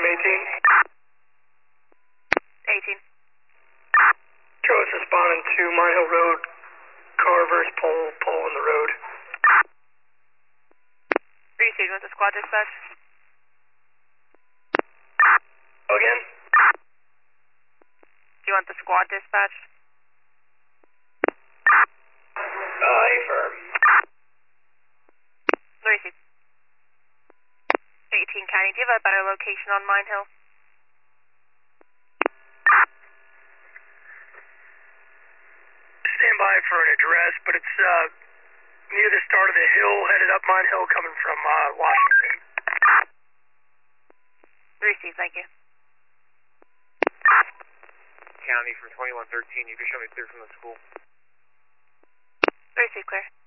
18. 18. Show us responding to Mine Hill Road, car versus pole in the road. Received with the squad dispatch. Again? Do you want the squad dispatch? Affirm. Received. 18 County, do you have a better location on Mine Hill? Stand by for an address, but it's near the start of the hill, headed up Mine Hill, coming from Washington. Received, thank you. County from 2113, you can show me clear from the school. Received, clear.